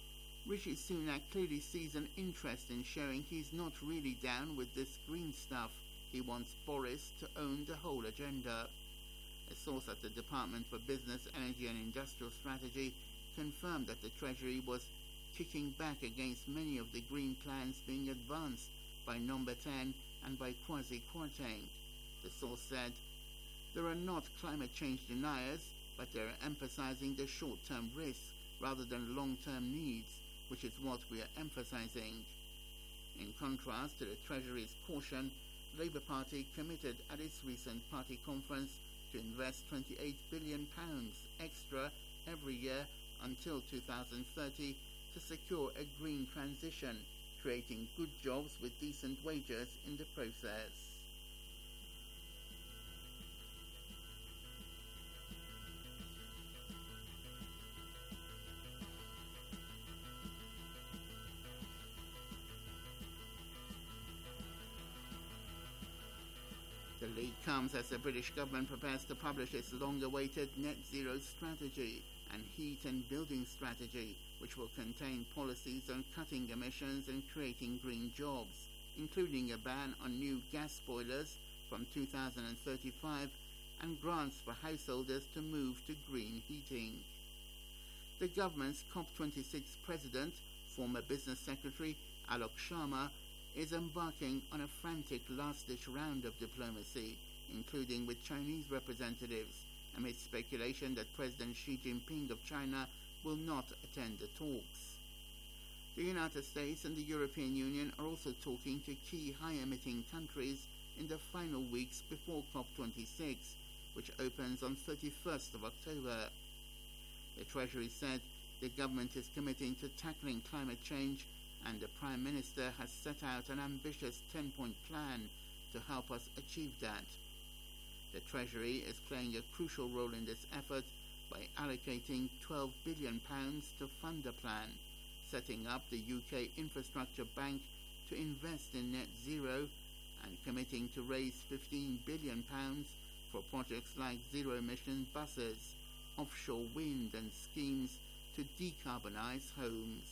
Rishi Sunak clearly sees an interest in showing he's not really down with this green stuff. He wants Boris to own the whole agenda. A source at the Department for Business, Energy and Industrial Strategy confirmed that the Treasury was kicking back against many of the green plans being advanced by Number ten and by Kwasi Kwarteng. The source said, "There are not climate change deniers, but they're emphasizing the short-term risks rather than long-term needs, which is what we are emphasizing." In contrast to the Treasury's caution, Labour Party committed at its recent party conference to invest twenty-eight billion pounds extra every year until two thousand thirty to secure a green transition, creating good jobs with decent wages in the process. The leak comes as the British government prepares to publish its long-awaited net zero strategy and heat and building strategy, which will contain policies on cutting emissions and creating green jobs, including a ban on new gas boilers from two thousand thirty-five and grants for householders to move to green heating. The government's COP twenty-six president, former business secretary Alok Sharma, is embarking on a frantic last-ditch round of diplomacy, including with Chinese representatives, amid speculation that President Xi Jinping of China will not attend the talks. The United States and the European Union are also talking to key high-emitting countries in the final weeks before COP twenty-six, which opens on thirty-first of October. The Treasury said the government is committing to tackling climate change, and the Prime Minister has set out an ambitious ten-point plan to help us achieve that. The Treasury is playing a crucial role in this effort by allocating twelve billion pounds to fund the plan, setting up the U K Infrastructure Bank to invest in net zero, and committing to raise fifteen billion pounds for projects like zero-emission buses, offshore wind and schemes to decarbonise homes.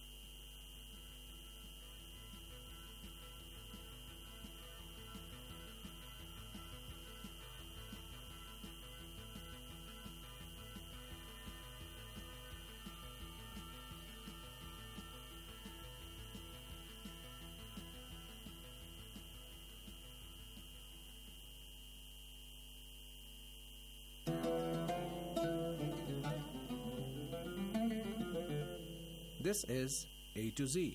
This is A to Z.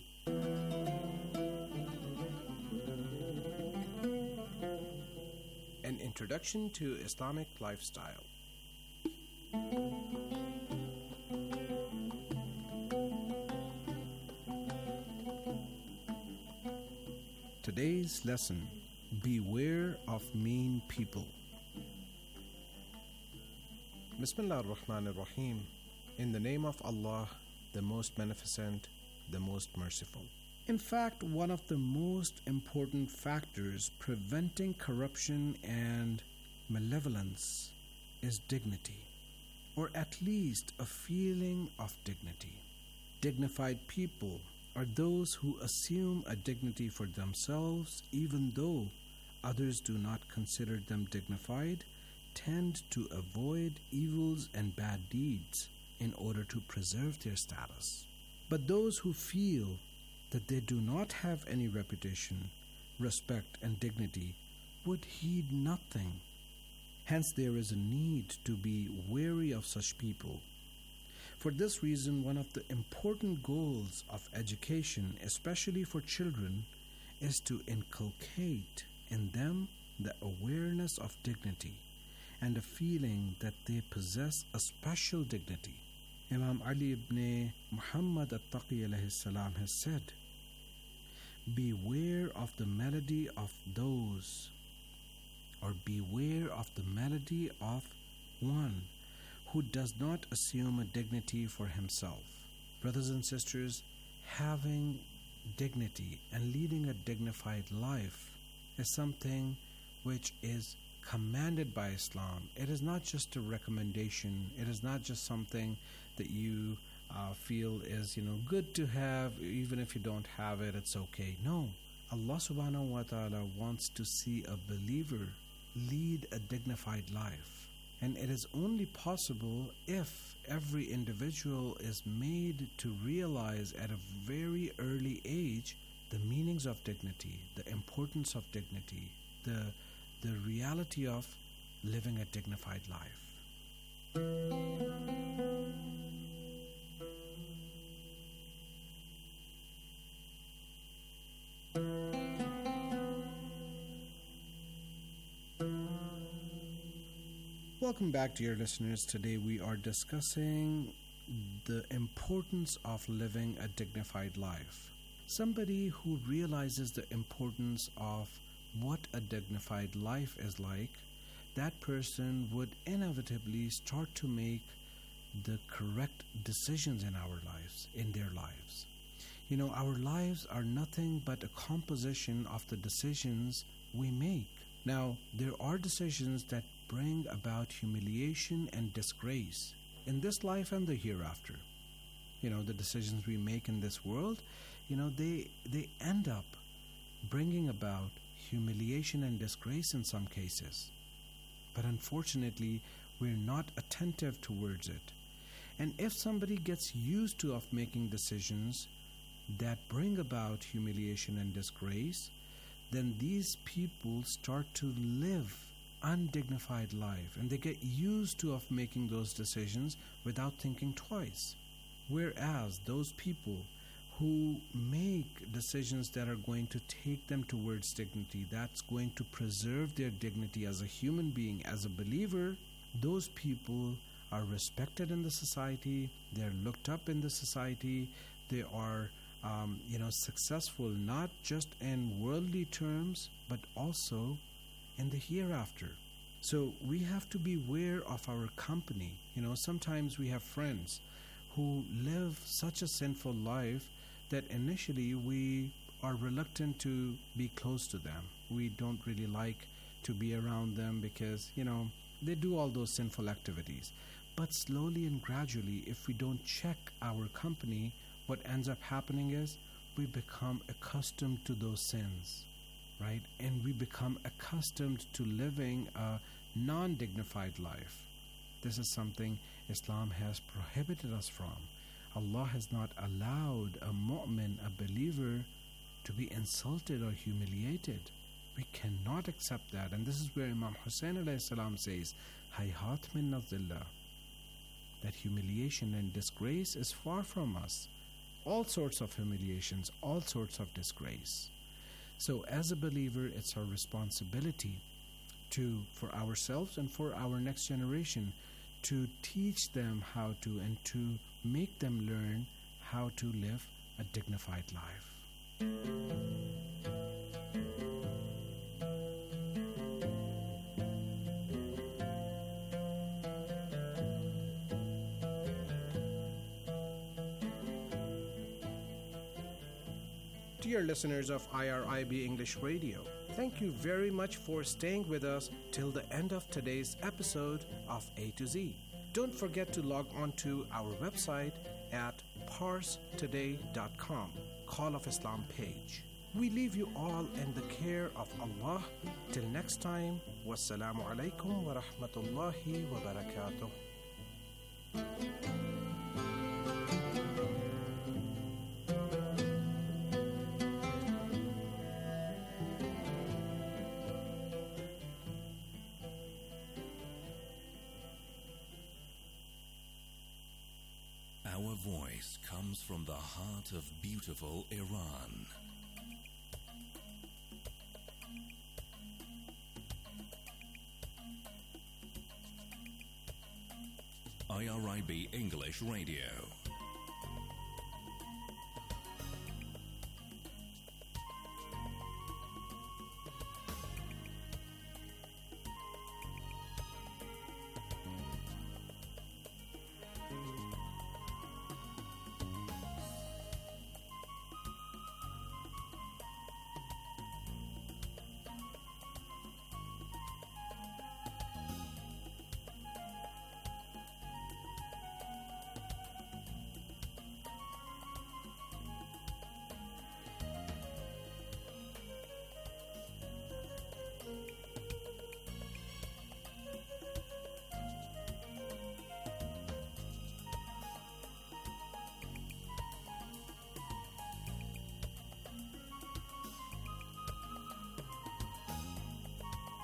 An introduction to Islamic lifestyle. Today's lesson: beware of mean people. Bismillah ar-Rahman ar-Rahim. In the name of Allah, the most beneficent, the most merciful. In fact, one of the most important factors preventing corruption and malevolence is dignity, or at least a feeling of dignity. Dignified people are those who assume a dignity for themselves even though others do not consider them dignified, tend to avoid evils and bad deeds in order to preserve their status. But those who feel that they do not have any reputation, respect, and dignity would heed nothing. Hence, there is a need to be wary of such people. For this reason, one of the important goals of education, especially for children, is to inculcate in them the awareness of dignity and a feeling that they possess a special dignity. Imam Ali ibn Muhammad al-Taqi alayhi salam has said, beware of the melody of those, or beware of the melody of one who does not assume a dignity for himself. Brothers and sisters, having dignity and leading a dignified life is something which is commanded by Islam. It is not just a recommendation. It is not just something that you uh, feel is, you know, good to have. Even if you don't have it, it's okay. No. Allah subhanahu wa ta'ala wants to see a believer lead a dignified life. And it is only possible if every individual is made to realize at a very early age the meanings of dignity, the importance of dignity, the, the reality of living a dignified life. Welcome back, dear listeners. Today we are discussing the importance of living a dignified life. Somebody who realizes the importance of what a dignified life is like, that person would inevitably start to make the correct decisions in our lives, in their lives. You know, our lives are nothing but a composition of the decisions we make. Now, there are decisions that bring about humiliation and disgrace in this life and the hereafter. You know, the decisions we make in this world, you know, they they end up bringing about humiliation and disgrace in some cases. But unfortunately, we're not attentive towards it. And if somebody gets used to of making decisions that bring about humiliation and disgrace, then these people start to live undignified life, and they get used to of making those decisions without thinking twice. Whereas those people who make decisions that are going to take them towards dignity, that's going to preserve their dignity as a human being, as a believer, those people are respected in the society, they're looked up in the society, they are um, you know, successful not just in worldly terms, but also in the hereafter. So we have to be aware of our company. You know, sometimes we have friends who live such a sinful life that initially we are reluctant to be close to them. We don't really like to be around them because, you know, they do all those sinful activities. But slowly and gradually, if we don't check our company, what ends up happening is we become accustomed to those sins, right? And we become accustomed to living a non-dignified life. This is something Islam has prohibited us from. Allah has not allowed a mu'min, a believer, to be insulted or humiliated. We cannot accept that. And this is where Imam Hussein alayhi salam says, Hayhat min nazillah, that humiliation and disgrace is far from us. All sorts of humiliations, all sorts of disgrace. So as a believer, it's our responsibility to, for ourselves and for our next generation, to teach them how to and to make them learn how to live a dignified life. Dear listeners of I R I B English Radio, thank you very much for staying with us till the end of today's episode of A to Z. Don't forget to log on to our website at pars today dot com, Call of Islam page. We leave you all in the care of Allah. Till next time, wassalamu alaikum wa rahmatullahi wa barakatuh. Our voice comes from the heart of beautiful Iran. I R I B English Radio.